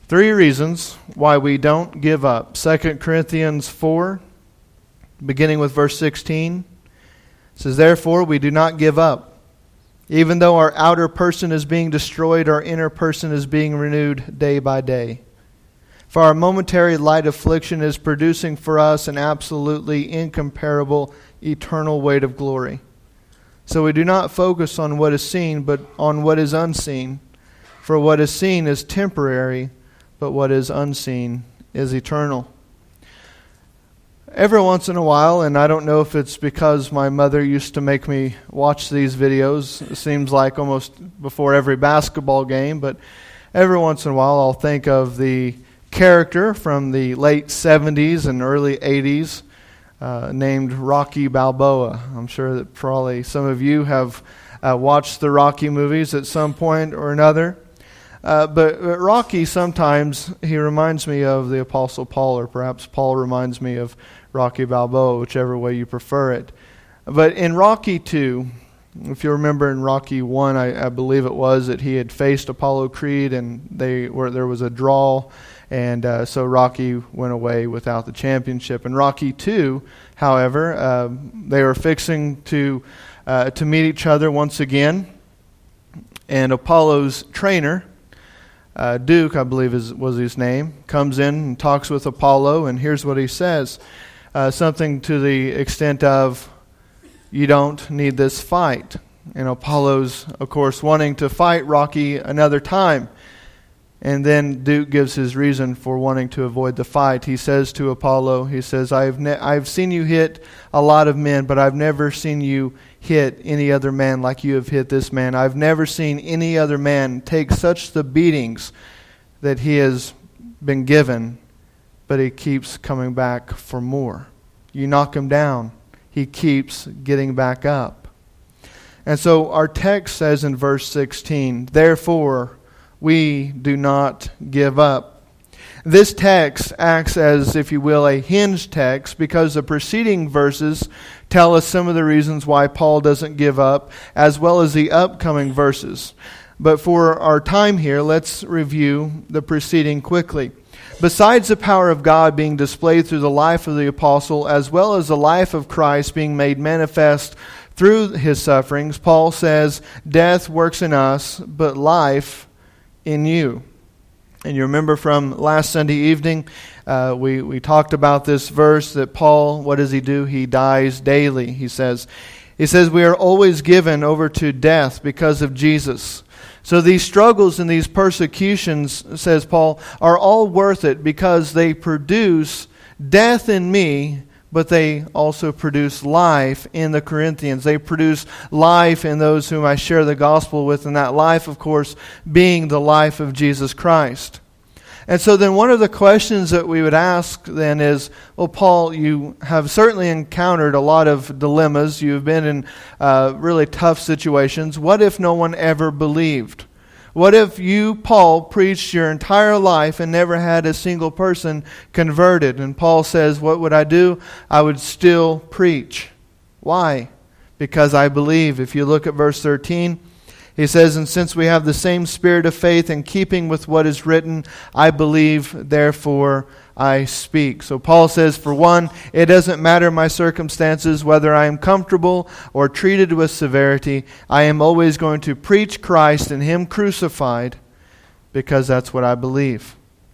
3 reasons why we don't give up. 2 Corinthians 4, beginning with verse 16, says, "Therefore we do not give up. Even though our outer person is being destroyed, our inner person is being renewed day by day. For our momentary light affliction is producing for us an absolutely incomparable eternal weight of glory. So we do not focus on what is seen, but on what is unseen. For what is seen is temporary, but what is unseen is eternal." Every once in a while, and I don't know if it's because my mother used to make me watch these videos, it seems like almost before every basketball game, but every once in a while I'll think of the character from the late 70s and early 80s named Rocky Balboa. I'm sure that probably some of you have watched the Rocky movies at some point or another. But Rocky, sometimes he reminds me of the Apostle Paul, or perhaps Paul reminds me of Rocky Balboa, whichever way you prefer it. But in Rocky 2, if you remember in Rocky 1, I believe it was that he had faced Apollo Creed and there was a draw, and so Rocky went away without the championship. In Rocky 2, however, they were fixing to meet each other once again, and Apollo's trainer, Duke, I believe was his name, comes in and talks with Apollo, and here's what he says. Something to the extent of, "You don't need this fight." And Apollo's, of course, wanting to fight Rocky another time. And then Duke gives his reason for wanting to avoid the fight. He says to Apollo, he says, I've seen you hit a lot of men, but I've never seen you hit any other man like you have hit this man. I've never seen any other man take such the beatings that he has been given, but he keeps coming back for more. You knock him down, he keeps getting back up. And so our text says in verse 16, "Therefore we do not give up." This text acts as, if you will, a hinge text, because the preceding verses tell us some of the reasons why Paul doesn't give up, as well as the upcoming verses. But for our time here, let's review the preceding quickly. Besides the power of God being displayed through the life of the apostle, as well as the life of Christ being made manifest through his sufferings, Paul says, "Death works in us, but life in you." And you remember from last Sunday evening, we talked about this verse that Paul, what does he do? He dies daily, he says. He says, "We are always given over to death because of Jesus." So these struggles and these persecutions, says Paul, are all worth it because they produce death in me, but they also produce life in the Corinthians. They produce life in those whom I share the gospel with, and that life, of course, being the life of Jesus Christ. And so then one of the questions that we would ask then is, well, Paul, you have certainly encountered a lot of dilemmas. You've been in really tough situations. What if no one ever believed? What if you, Paul, preached your entire life and never had a single person converted? And Paul says, what would I do? I would still preach. Why? Because I believe. If you look at verse 13, he says, "And since we have the same spirit of faith in keeping with what is written, I believe, therefore I speak." So Paul says, for one, it doesn't matter my circumstances, whether I am comfortable or treated with severity, I am always going to preach Christ and Him crucified, because that's what I believe.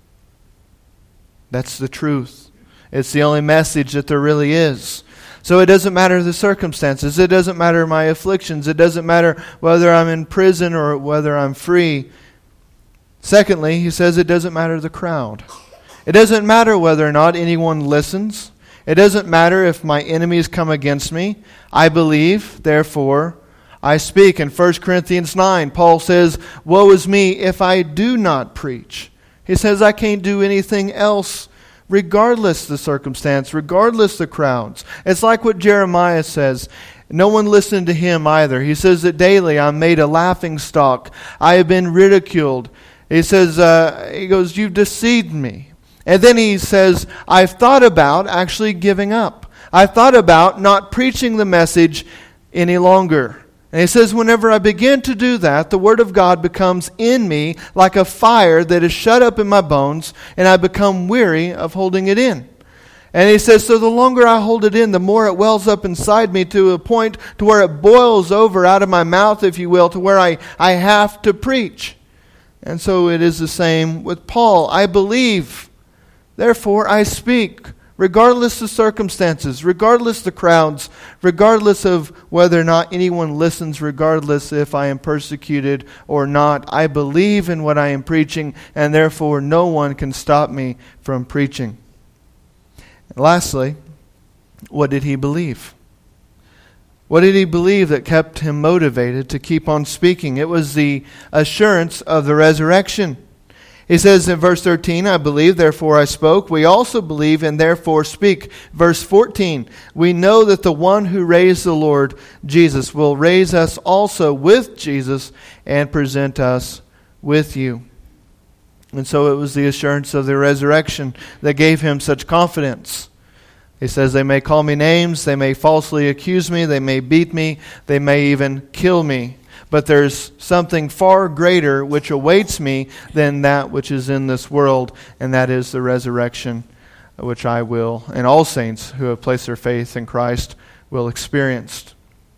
That's the truth. It's the only message that there really is. So it doesn't matter the circumstances. It doesn't matter my afflictions. It doesn't matter whether I'm in prison or whether I'm free. Secondly, he says it doesn't matter the crowd. It doesn't matter whether or not anyone listens. It doesn't matter if my enemies come against me. I believe, therefore I speak. In 1 Corinthians 9, Paul says, "Woe is me if I do not preach." He says I can't do anything else regardless the circumstance, regardless the crowds. It's like what Jeremiah says. No one listened to him either. He says that daily I'm made a laughingstock. I have been ridiculed. He says, he goes, "You've deceived me." And then he says, I've thought about actually giving up. I've thought about not preaching the message any longer. And he says, whenever I begin to do that, the Word of God becomes in me like a fire that is shut up in my bones, and I become weary of holding it in. And he says, so the longer I hold it in, the more it wells up inside me to a point to where it boils over out of my mouth, if you will, to where I have to preach. And so it is the same with Paul. I believe, therefore I speak. Regardless of circumstances, regardless of the crowds, regardless of whether or not anyone listens, regardless if I am persecuted or not, I believe in what I am preaching, and therefore no one can stop me from preaching. And lastly, what did he believe? What did he believe that kept him motivated to keep on speaking? It was the assurance of the resurrection. He says in verse 13, I believe, therefore I spoke. We also believe and therefore speak. Verse 14, we know that the one who raised the Lord Jesus will raise us also with Jesus and present us with you. And so it was the assurance of the resurrection that gave him such confidence. He says, they may call me names, they may falsely accuse me, they may beat me, they may even kill me. But there's something far greater which awaits me than that which is in this world, and that is the resurrection, which I will, and all saints who have placed their faith in Christ will experience.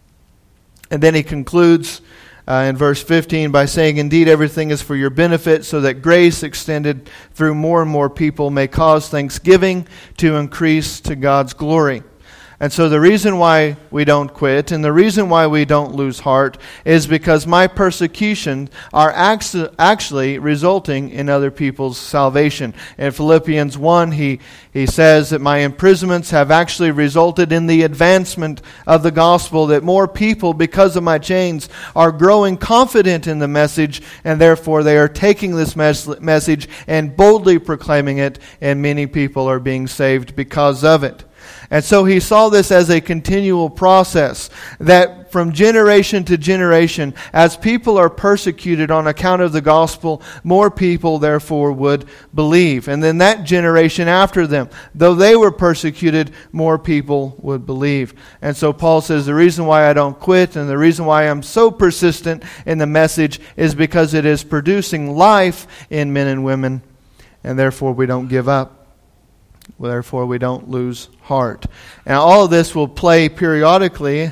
And then he concludes in verse 15 by saying, indeed, everything is for your benefit, so that grace extended through more and more people may cause thanksgiving to increase to God's glory. And so the reason why we don't quit and the reason why we don't lose heart is because my persecutions are actually resulting in other people's salvation. In Philippians 1, he says that my imprisonments have actually resulted in the advancement of the gospel, that more people, because of my chains, are growing confident in the message, and therefore they are taking this message and boldly proclaiming it, and many people are being saved because of it. And so he saw this as a continual process, that from generation to generation, as people are persecuted on account of the gospel, more people therefore would believe. And then that generation after them, though they were persecuted, more people would believe. And so Paul says the reason why I don't quit and the reason why I'm so persistent in the message is because it is producing life in men and women, and therefore we don't give up. Therefore, we don't lose heart. Now, all of this will play periodically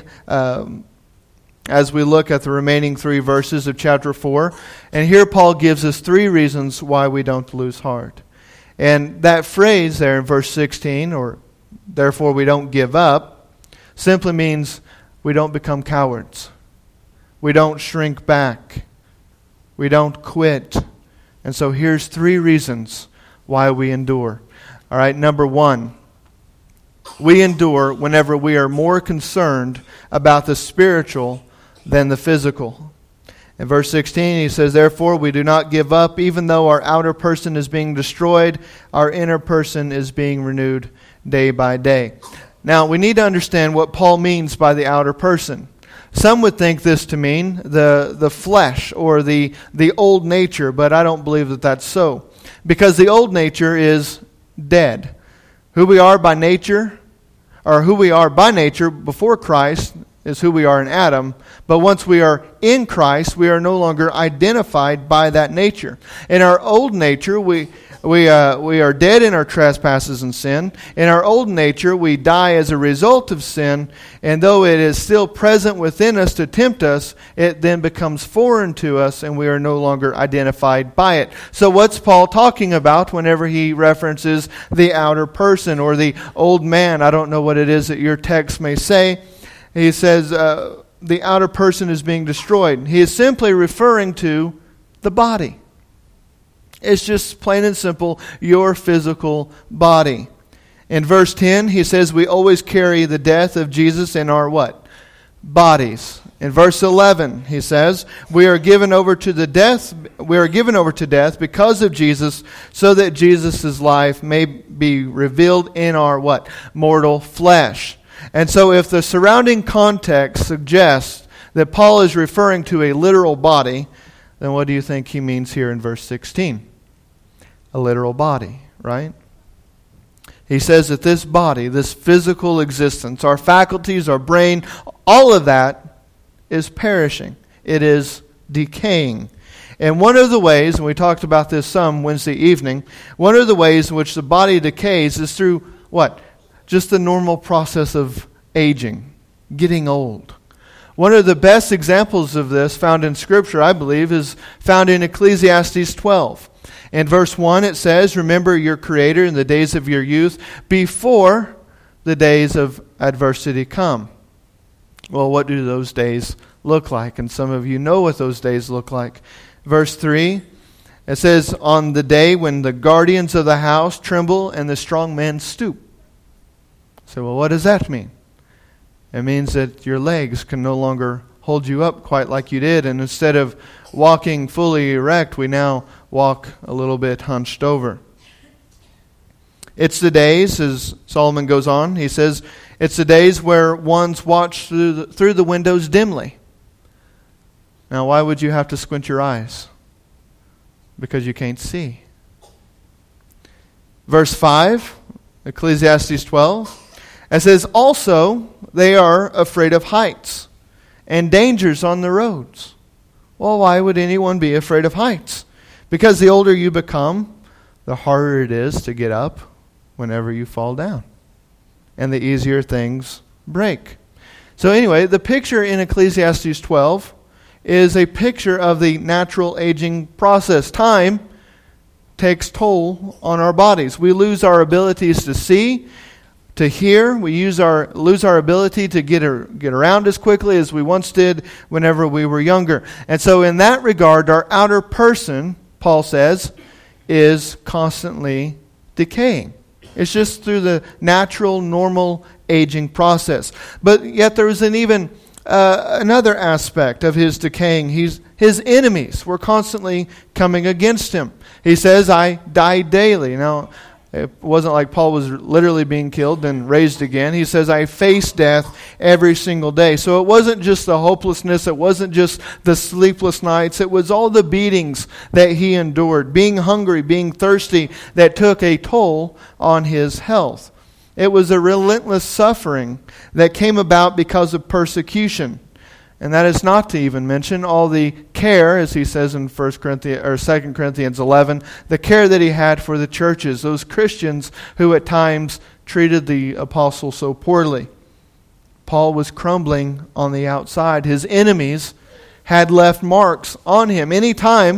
as we look at the remaining 3 verses of chapter 4. And here Paul gives us 3 reasons why we don't lose heart. And that phrase there in verse 16, or therefore we don't give up, simply means we don't become cowards. We don't shrink back. We don't quit. And so here's 3 reasons why we endure. All right, number 1, we endure whenever we are more concerned about the spiritual than the physical. In verse 16, he says, therefore we do not give up, even though our outer person is being destroyed, our inner person is being renewed day by day. Now, we need to understand what Paul means by the outer person. Some would think this to mean the flesh or the old nature, but I don't believe that that's so. Because the old nature is dead. Who we are by nature, or who we are by nature before Christ, is who we are in Adam. But once we are in Christ, we are no longer identified by that nature. In our old nature, we are dead in our trespasses and sin. In our old nature, we die as a result of sin, and though it is still present within us to tempt us, it then becomes foreign to us, and we are no longer identified by it. So what's Paul talking about whenever he references the outer person or the old man? I don't know what it is that your text may say. He says the outer person is being destroyed. He is simply referring to the body. It's just plain and simple, your physical body. In verse 10, he says we always carry the death of Jesus in our what? Bodies. In verse 11, he says, we are given over to death because of Jesus, so that Jesus' life may be revealed in our what? Mortal flesh. And so if the surrounding context suggests that Paul is referring to a literal body, then what do you think he means here in verse 16? A literal body, right? He says that this body, this physical existence, our faculties, our brain, all of that is perishing. It is decaying. And one of the ways, and we talked about this some Wednesday evening, one of the ways in which the body decays is through what? Just the normal process of aging, getting old. One of the best examples of this found in Scripture, I believe, is found in Ecclesiastes 12. In verse 1 it says, "Remember your Creator in the days of your youth, before the days of adversity come." Well, what do those days look like? And some of you know what those days look like. Verse 3, it says, "On the day when the guardians of the house tremble and the strong men stoop." So, well, what does that mean? It means that your legs can no longer hold you up quite like you did. And instead of walking fully erect, we now walk a little bit hunched over. It's the days, as Solomon goes on, he says, it's the days where one's watched through the windows dimly. Now, why would you have to squint your eyes? Because you can't see. Verse 5, Ecclesiastes 12, it says, "Also they are afraid of heights and dangers on the roads." Well, why would anyone be afraid of heights? Because the older you become, the harder it is to get up whenever you fall down. And the easier things break. So anyway, the picture in Ecclesiastes 12 is a picture of the natural aging process. Time takes toll on our bodies. We lose our abilities to see, to hear. We lose our ability to get around as quickly as we once did whenever we were younger. And so in that regard, our outer person, Paul says, is constantly decaying. It's just through the natural, normal aging process. But yet there is another aspect of his decaying. His enemies were constantly coming against him. He says, "I die daily." Now, it wasn't like Paul was literally being killed and raised again. He says, "I face death every single day." So it wasn't just the hopelessness. It wasn't just the sleepless nights. It was all the beatings that he endured. Being hungry, being thirsty, that took a toll on his health. It was a relentless suffering that came about because of persecution. And that is not to even mention all the care, as he says in 2 Corinthians 11, the care that he had for the churches, those Christians who at times treated the apostle so poorly. Paul was crumbling on the outside. His enemies had left marks on him. Any time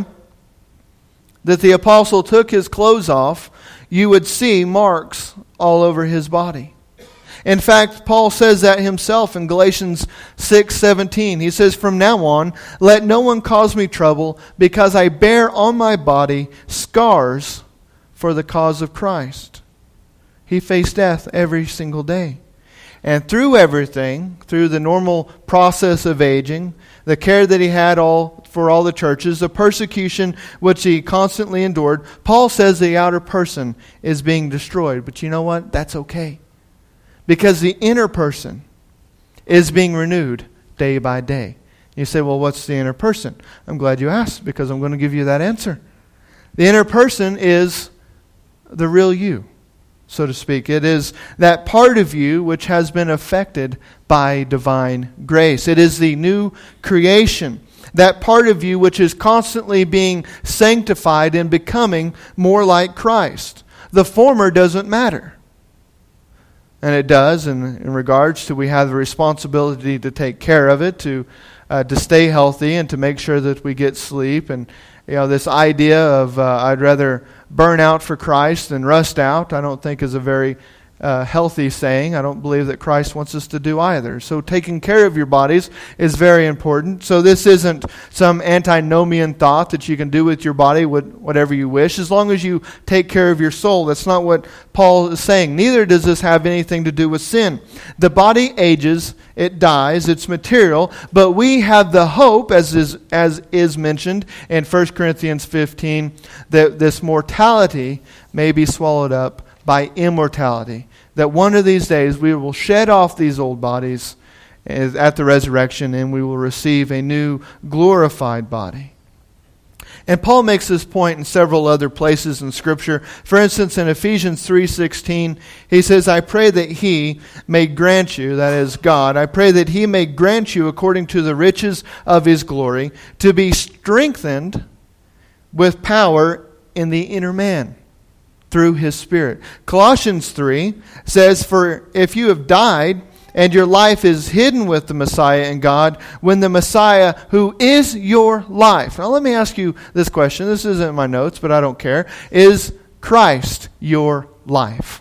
that the apostle took his clothes off, you would see marks all over his body. In fact, Paul says that himself in Galatians 6:17. He says, "From now on, let no one cause me trouble, because I bear on my body scars for the cause of Christ." He faced death every single day. And through everything, through the normal process of aging, the care that he had for all the churches, the persecution which he constantly endured, Paul says the outer person is being destroyed. But you know what? That's okay. Because the inner person is being renewed day by day. You say, well, what's the inner person? I'm glad you asked, because I'm going to give you that answer. The inner person is the real you, so to speak. It is that part of you which has been affected by divine grace. It is the new creation. That part of you which is constantly being sanctified and becoming more like Christ. The former doesn't matter. And it does in regards to we have the responsibility to take care of it, to stay healthy and to make sure that we get sleep. And this idea of I'd rather burn out for Christ than rust out, I don't think is a very healthy saying. I don't believe that Christ wants us to do either. So taking care of your bodies is very important. So this isn't some antinomian thought that you can do with your body whatever you wish, as long as you take care of your soul. That's not what Paul is saying. Neither does this have anything to do with sin. The body ages, it dies, it's material, but we have the hope, as is mentioned in 1 Corinthians 15, that this mortality may be swallowed up by immortality. That one of these days we will shed off these old bodies at the resurrection and we will receive a new glorified body. And Paul makes this point in several other places in Scripture. For instance, in Ephesians 3:16, he says, I pray that He may grant you, that is God, I pray that He may grant you according to the riches of His glory, to be strengthened with power in the inner man through His Spirit. Colossians 3 says, for if you have died, and your life is hidden with the Messiah in God, when the Messiah, who is your life. Now let me ask you this question. This isn't in my notes, but I don't care. Is Christ your life?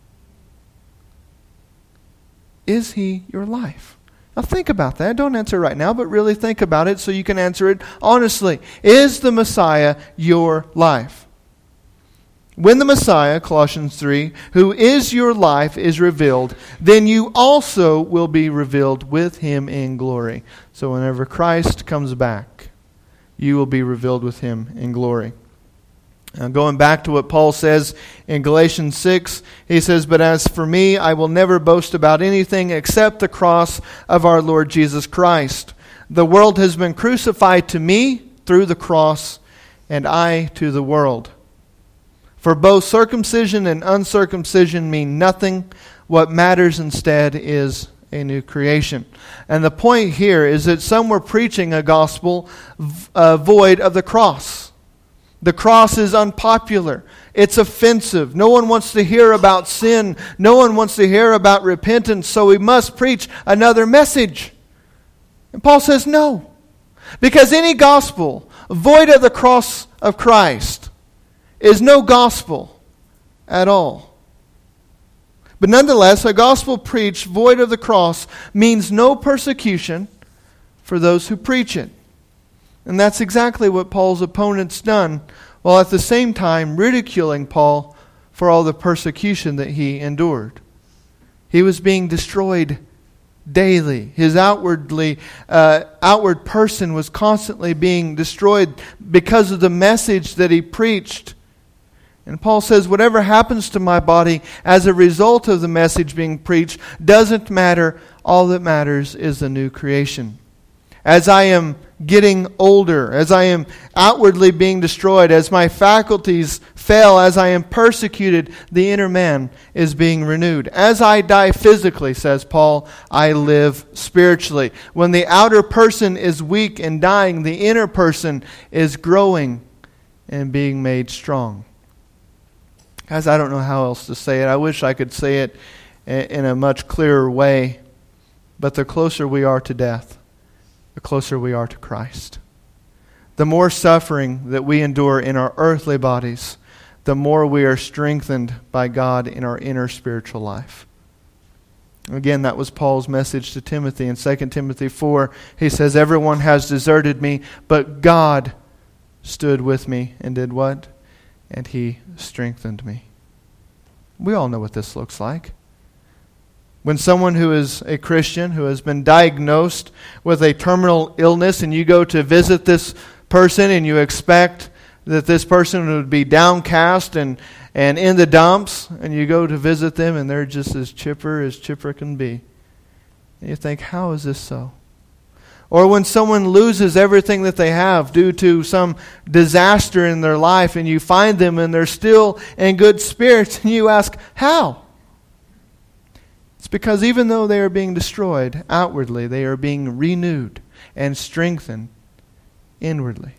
Is He your life? Now think about that. Don't answer right now, but really think about it so you can answer it honestly. Is the Messiah your life? When the Messiah, Colossians 3, who is your life, is revealed, then you also will be revealed with Him in glory. So whenever Christ comes back, you will be revealed with Him in glory. Now going back to what Paul says in Galatians 6, he says, but as for me, I will never boast about anything except the cross of our Lord Jesus Christ. The world has been crucified to me through the cross, and I to the world. For both circumcision and uncircumcision mean nothing. What matters instead is a new creation. And the point here is that some were preaching a gospel void of the cross. The cross is unpopular. It's offensive. No one wants to hear about sin. No one wants to hear about repentance. So we must preach another message. And Paul says no. Because any gospel void of the cross of Christ is no gospel at all. But nonetheless, a gospel preached void of the cross means no persecution for those who preach it. And that's exactly what Paul's opponents done, while at the same time ridiculing Paul for all the persecution that he endured. He was being destroyed daily. His outward person was constantly being destroyed because of the message that he preached. And Paul says, whatever happens to my body as a result of the message being preached doesn't matter. All that matters is the new creation. As I am getting older, as I am outwardly being destroyed, as my faculties fail, as I am persecuted, the inner man is being renewed. As I die physically, says Paul, I live spiritually. When the outer person is weak and dying, the inner person is growing and being made strong. Guys, I don't know how else to say it. I wish I could say it in a much clearer way. But the closer we are to death, the closer we are to Christ. The more suffering that we endure in our earthly bodies, the more we are strengthened by God in our inner spiritual life. Again, that was Paul's message to Timothy. In 2 Timothy 4, he says, everyone has deserted me, but God stood with me and did what? And He strengthened me. We all know what this looks like. When someone who is a Christian, who has been diagnosed with a terminal illness, and you go to visit this person and you expect that this person would be downcast and in the dumps, and you go to visit them and they're just as chipper can be. And you think, how is this so? Or when someone loses everything that they have due to some disaster in their life, and you find them and they're still in good spirits, and you ask, how? It's because even though they are being destroyed outwardly, they are being renewed and strengthened inwardly.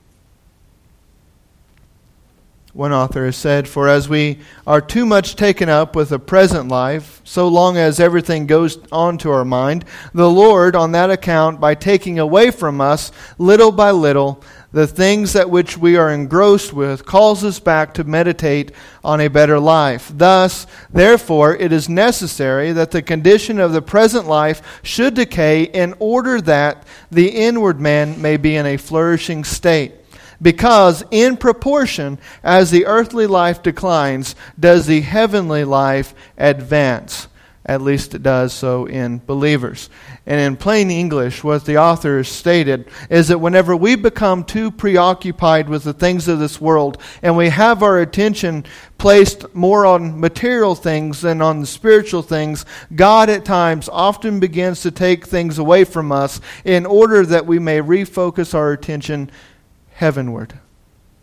One author has said, for as we are too much taken up with the present life, so long as everything goes on to our mind, the Lord, on that account, by taking away from us, little by little, the things that which we are engrossed with, calls us back to meditate on a better life. Thus, therefore, it is necessary that the condition of the present life should decay in order that the inward man may be in a flourishing state. Because in proportion as the earthly life declines, does the heavenly life advance. At least it does so in believers. And in plain English, what the author has stated is that whenever we become too preoccupied with the things of this world, and we have our attention placed more on material things than on the spiritual things, God at times often begins to take things away from us in order that we may refocus our attention heavenward.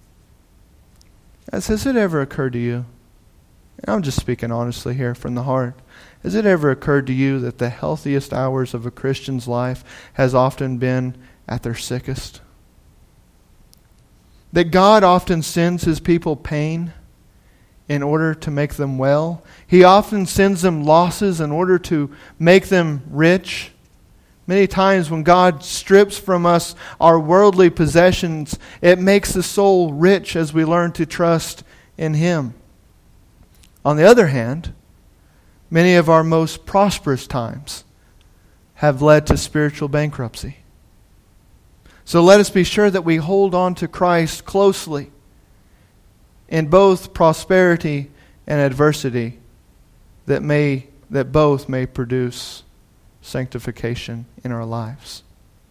Has it ever occurred to you, and I'm just speaking honestly here from the heart, has it ever occurred to you that the healthiest hours of a Christian's life has often been at their sickest? That God often sends His people pain in order to make them well. He often sends them losses in order to make them rich. Many times when God strips from us our worldly possessions, it makes the soul rich as we learn to trust in Him. On the other hand, many of our most prosperous times have led to spiritual bankruptcy. So let us be sure that we hold on to Christ closely in both prosperity and adversity, that both may produce sanctification in our lives.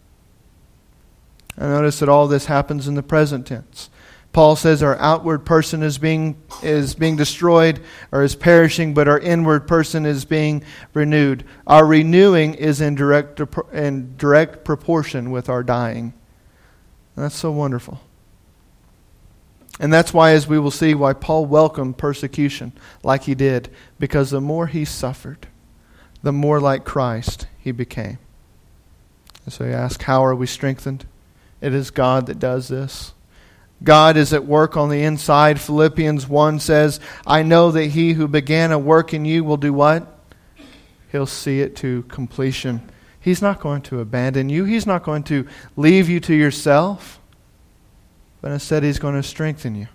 I notice that all this happens in the present tense. Paul says our outward person is being destroyed or is perishing, but our inward person is being renewed. Our renewing is in direct proportion with our dying. And that's so wonderful. And that's why, as we will see, why Paul welcomed persecution like he did, because the more he suffered, the more like Christ he became. And so you ask, how are we strengthened? It is God that does this. God is at work on the inside. Philippians 1 says, I know that He who began a work in you will do what? He'll see it to completion. He's not going to abandon you. He's not going to leave you to yourself. But instead, He's going to strengthen you.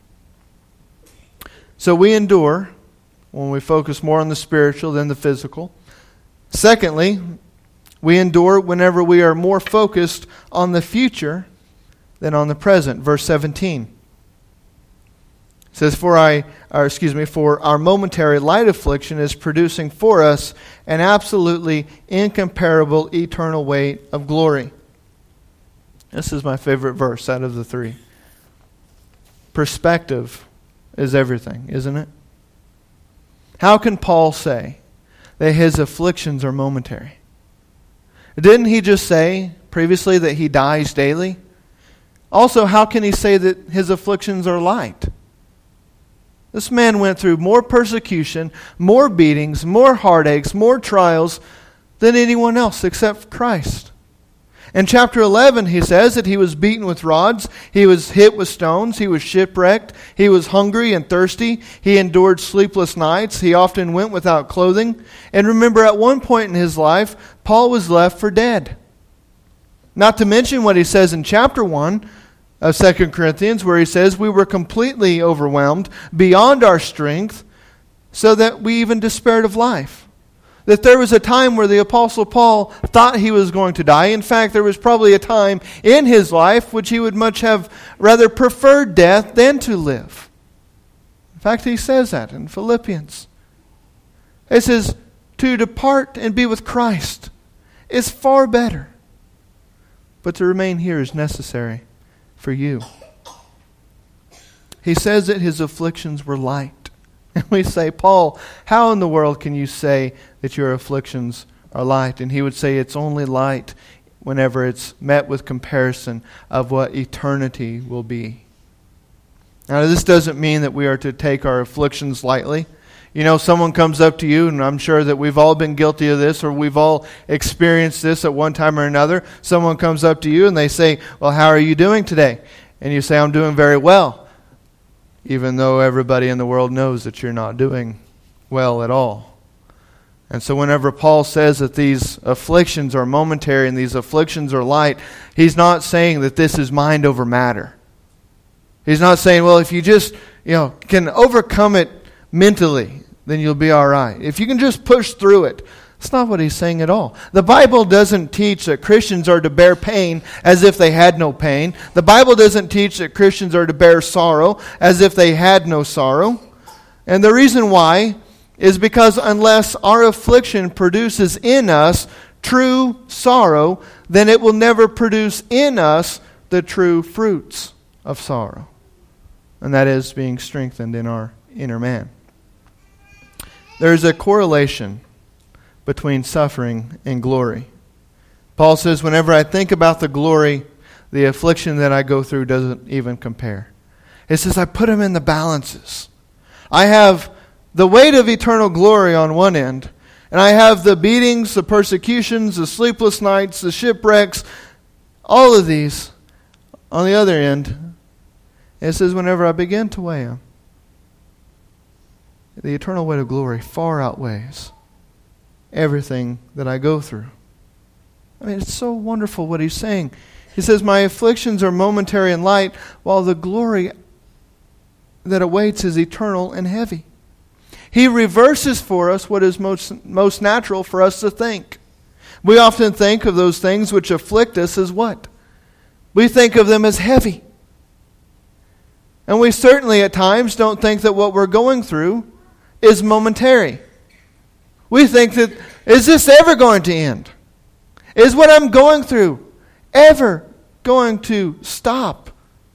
So we endure when we focus more on the spiritual than the physical. Secondly, we endure whenever we are more focused on the future than on the present. Verse 17 it says, For our momentary light affliction is producing for us an absolutely incomparable eternal weight of glory. This is my favorite verse out of the three. Perspective is everything, isn't it? How can Paul say that his afflictions are momentary? Didn't he just say previously that he dies daily? Also, how can he say that his afflictions are light? This man went through more persecution, more beatings, more heartaches, more trials than anyone else except Christ. In chapter 11, he says that he was beaten with rods, he was hit with stones, he was shipwrecked, he was hungry and thirsty, he endured sleepless nights, he often went without clothing. And remember, at one point in his life, Paul was left for dead. Not to mention what he says in chapter 1 of 2 Corinthians, where he says we were completely overwhelmed beyond our strength, so that we even despaired of life. That there was a time where the Apostle Paul thought he was going to die. In fact, there was probably a time in his life which he would much have rather preferred death than to live. In fact, he says that in Philippians. He says, to depart and be with Christ is far better. But to remain here is necessary for you. He says that his afflictions were light. And we say, Paul, how in the world can you say that your afflictions are light? And he would say it's only light whenever it's met with comparison of what eternity will be. Now, this doesn't mean that we are to take our afflictions lightly. You know, someone comes up to you, and I'm sure that we've all been guilty of this, or we've all experienced this at one time or another. Someone comes up to you and they say, well, how are you doing today? And you say, I'm doing very well. Even though everybody in the world knows that you're not doing well at all. And so whenever Paul says that these afflictions are momentary and these afflictions are light, he's not saying that this is mind over matter. He's not saying, well, if you just can overcome it mentally, then you'll be all right. If you can just push through it. That's not what he's saying at all. The Bible doesn't teach that Christians are to bear pain as if they had no pain. The Bible doesn't teach that Christians are to bear sorrow as if they had no sorrow. And the reason why is because unless our affliction produces in us true sorrow, then it will never produce in us the true fruits of sorrow. And that is being strengthened in our inner man. There's a correlation between suffering and glory. Paul says, whenever I think about the glory, the affliction that I go through doesn't even compare. It says, I put them in the balances. I have the weight of eternal glory on one end, and I have the beatings, the persecutions, the sleepless nights, the shipwrecks, all of these on the other end. And it says, whenever I begin to weigh them, the eternal weight of glory far outweighs everything that I go through. I mean, it's so wonderful what he's saying. He says, my afflictions are momentary and light, while the glory that awaits is eternal and heavy. He reverses for us what is most natural for us to think. We often think of those things which afflict us as what? We think of them as heavy. And we certainly at times don't think that what we're going through is momentary. We think that, is this ever going to end? Is what I'm going through ever going to stop?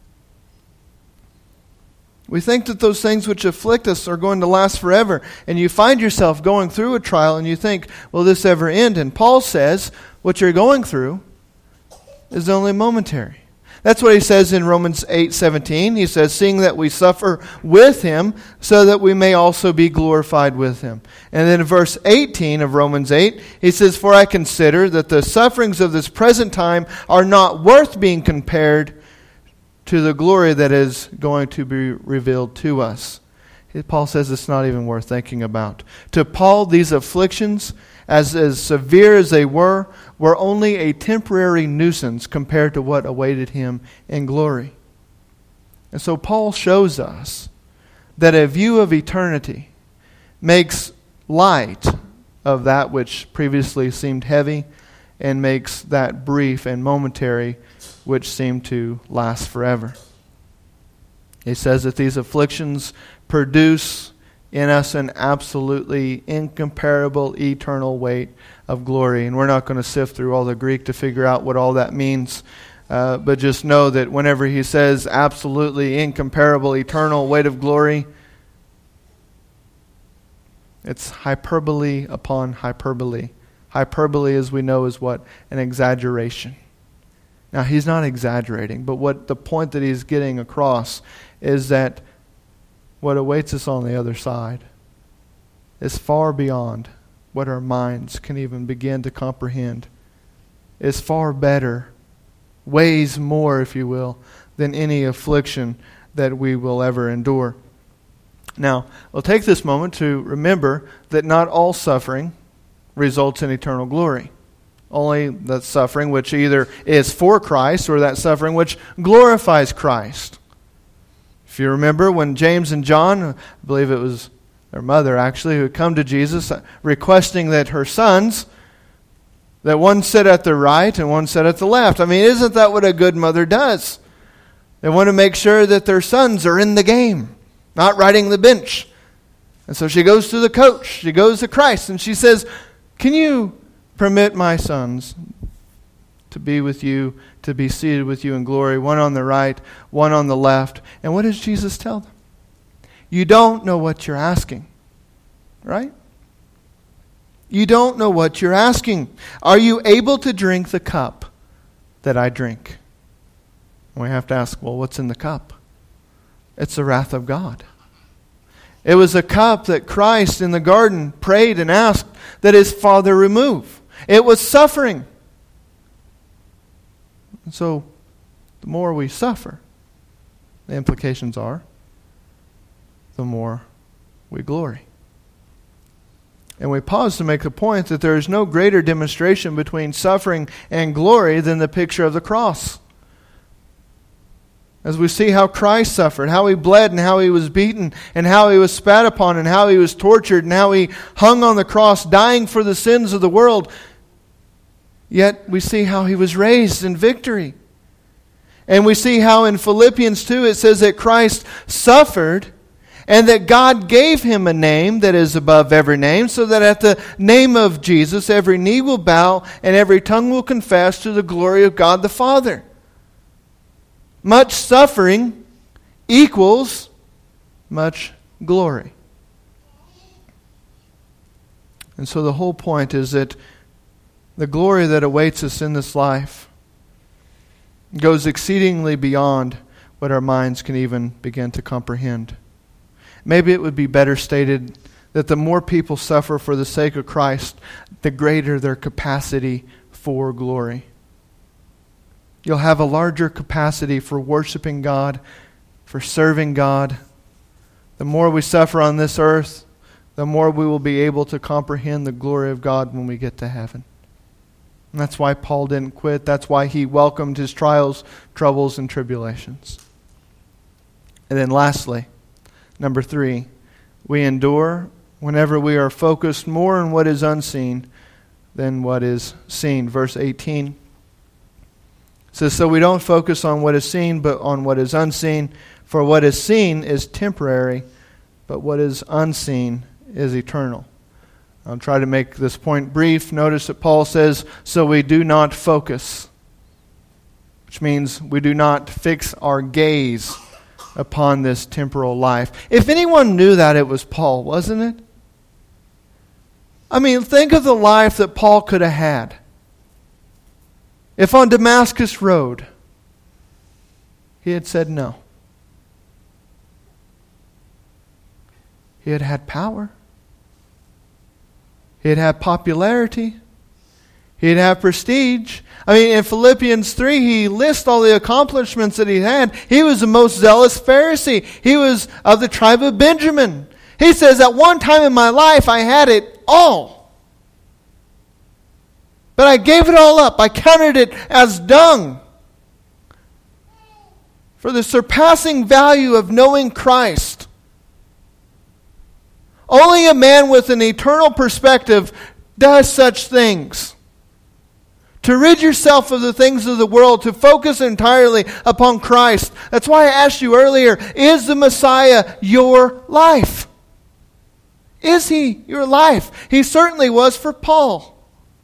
We think that those things which afflict us are going to last forever. And you find yourself going through a trial and you think, will this ever end? And Paul says, what you're going through is only momentary. That's what he says in Romans 8:17. He says, seeing that we suffer with him, so that we may also be glorified with him. And then in verse 18 of Romans 8, he says, for I consider that the sufferings of this present time are not worth being compared to the glory that is going to be revealed to us. Paul says it's not even worth thinking about. To Paul, these afflictions, as severe as they were only a temporary nuisance compared to what awaited him in glory. And so Paul shows us that a view of eternity makes light of that which previously seemed heavy and makes that brief and momentary which seemed to last forever. He says that these afflictions produce in us an absolutely incomparable eternal weight of glory. And we're not going to sift through all the Greek to figure out what all that means. But just know that whenever he says absolutely incomparable eternal weight of glory, it's hyperbole upon hyperbole. Hyperbole, as we know, is what? An exaggeration. Now, he's not exaggerating, but what the point that he's getting across is that what awaits us on the other side is far beyond what our minds can even begin to comprehend. Is far better, weighs more, if you will, than any affliction that we will ever endure. Now, we'll take this moment to remember that not all suffering results in eternal glory. Only that suffering which either is for Christ or that suffering which glorifies Christ. If you remember when James and John, I believe it was their mother actually, who had come to Jesus requesting that her sons, that one sit at the right and one sit at the left. I mean, isn't that what a good mother does? They want to make sure that their sons are in the game, not riding the bench. And so she goes to the coach. She goes to Christ and she says, can you permit my sons to be with you, to be seated with you in glory, one on the right, one on the left? And what does Jesus tell them? You don't know what you're asking, right? You don't know what you're asking. Are you able to drink the cup that I drink? And we have to ask, well, what's in the cup? It's the wrath of God. It was a cup that Christ in the garden prayed and asked that his Father remove. It was suffering. And so, the more we suffer, the implications are, the more we glory. And we pause to make the point that there is no greater demonstration between suffering and glory than the picture of the cross. As we see how Christ suffered, how he bled and how he was beaten and how he was spat upon and how he was tortured and how he hung on the cross dying for the sins of the world. Yet we see how he was raised in victory. And we see how in Philippians 2 it says that Christ suffered and that God gave him a name that is above every name, so that at the name of Jesus every knee will bow and every tongue will confess to the glory of God the Father. Much suffering equals much glory. And so the whole point is that the glory that awaits us in this life goes exceedingly beyond what our minds can even begin to comprehend. Maybe it would be better stated that the more people suffer for the sake of Christ, the greater their capacity for glory. You'll have a larger capacity for worshiping God, for serving God. The more we suffer on this earth, the more we will be able to comprehend the glory of God when we get to heaven. And that's why Paul didn't quit. That's why he welcomed his trials, troubles, and tribulations. And then lastly, number 3, we endure whenever we are focused more on what is unseen than what is seen. Verse 18 says, so we don't focus on what is seen, but on what is unseen. For what is seen is temporary, but what is unseen is eternal. I'll try to make this point brief. Notice that Paul says, so we do not focus, which means we do not fix our gaze upon this temporal life. If anyone knew that, it was Paul, wasn't it? I mean, think of the life that Paul could have had. If on Damascus Road, he had said no. He had had power. He'd have popularity. He'd have prestige. I mean, in Philippians 3, he lists all the accomplishments that he had. He was the most zealous Pharisee. He was of the tribe of Benjamin. He says, at one time in my life, I had it all. But I gave it all up. I counted it as dung for the surpassing value of knowing Christ. Only a man with an eternal perspective does such things. To rid yourself of the things of the world, to focus entirely upon Christ. That's why I asked you earlier, is the Messiah your life? Is he your life? He certainly was for Paul.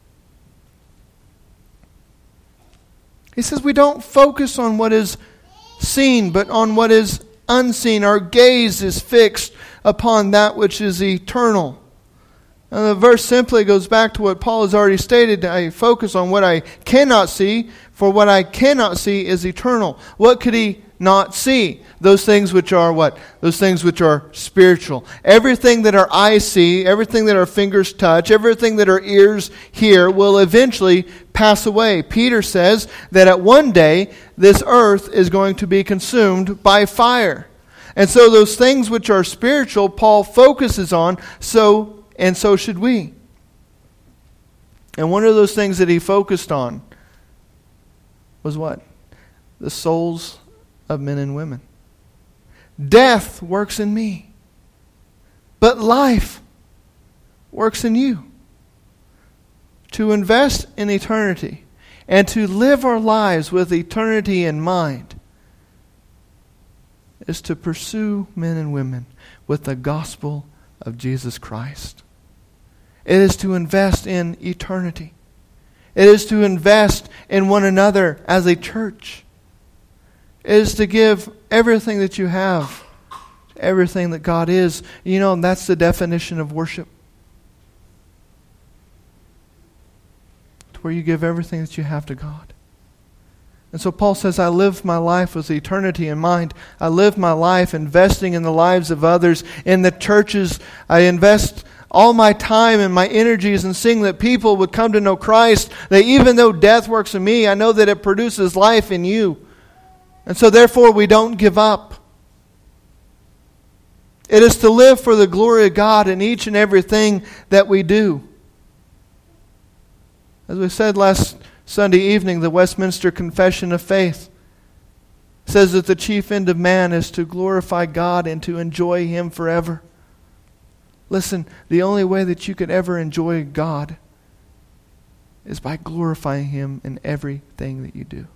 He says we don't focus on what is seen, but on what is unseen. Our gaze is fixed upon that which is eternal. And the verse simply goes back to what Paul has already stated. I focus on what I cannot see, for what I cannot see is eternal. What could he not see? Those things which are what? Those things which are spiritual. Everything that our eyes see, everything that our fingers touch, everything that our ears hear will eventually pass away. Peter says that at one day this earth is going to be consumed by fire. And so those things which are spiritual, Paul focuses on, so should we. And one of those things that he focused on was what? The souls of men and women. Death works in me, but life works in you. To invest in eternity and to live our lives with eternity in mind is to pursue men and women with the gospel of Jesus Christ. It is to invest in eternity. It is to invest in one another as a church. It is to give everything that you have, everything that God is. You know, and that's the definition of worship. It's where you give everything that you have to God. And so Paul says, I live my life with eternity in mind. I live my life investing in the lives of others. In the churches, I invest all my time and my energies in seeing that people would come to know Christ. That even though death works in me, I know that it produces life in you. And so therefore we don't give up. It is to live for the glory of God in each and everything that we do. As we said last Sunday evening, the Westminster Confession of Faith says that the chief end of man is to glorify God and to enjoy Him forever. Listen, the only way that you could ever enjoy God is by glorifying Him in everything that you do.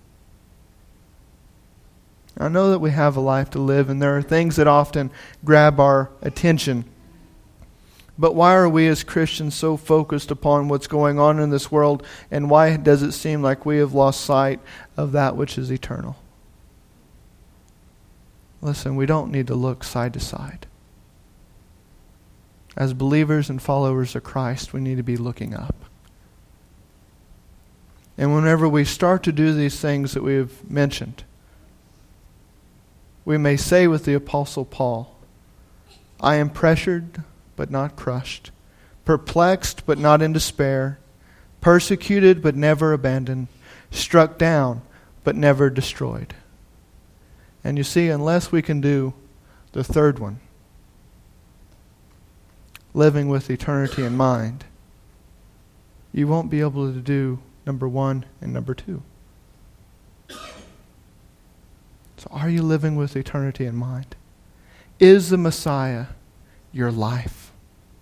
I know that we have a life to live, and there are things that often grab our attention. But why are we as Christians so focused upon what's going on in this world, and why does it seem like we have lost sight of that which is eternal? Listen, we don't need to look side to side. As believers and followers of Christ, we need to be looking up. And whenever we start to do these things that we have mentioned, we may say with the Apostle Paul, I am pressured but not crushed, perplexed but not in despair, persecuted but never abandoned, struck down but never destroyed. And you see, unless we can do the third one, living with eternity in mind, you won't be able to do number 1 and number 2. So are you living with eternity in mind? Is the Messiah your life?